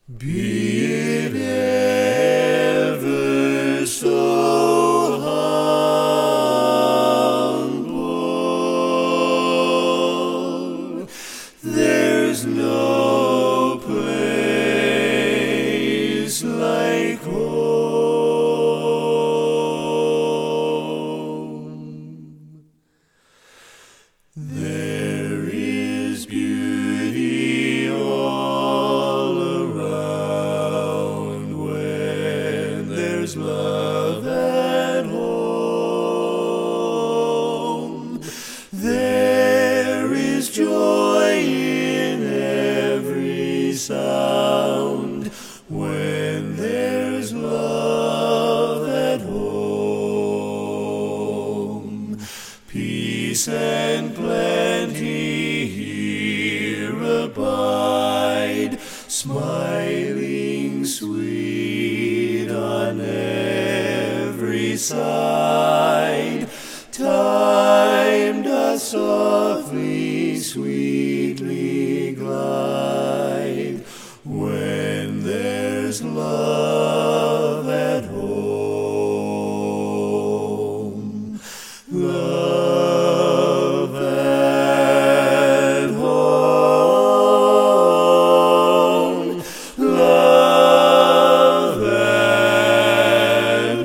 Be it ever so humble, there's no place like home. There is beauty all around when there's love at home. There is joy in every sound when there's love at home. Peace and plenty here abide, smiling sweet on every side. Time doth softly, sweetly glide when there's love at home. Love at home. Love at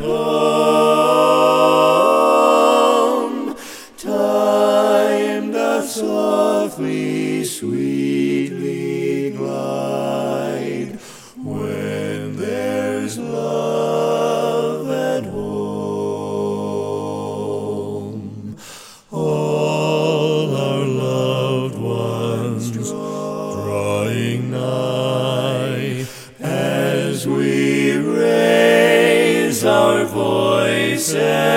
home. Time doth softly, sweetly glide when there's love at home. All our loved ones drawing nigh as we raise our voices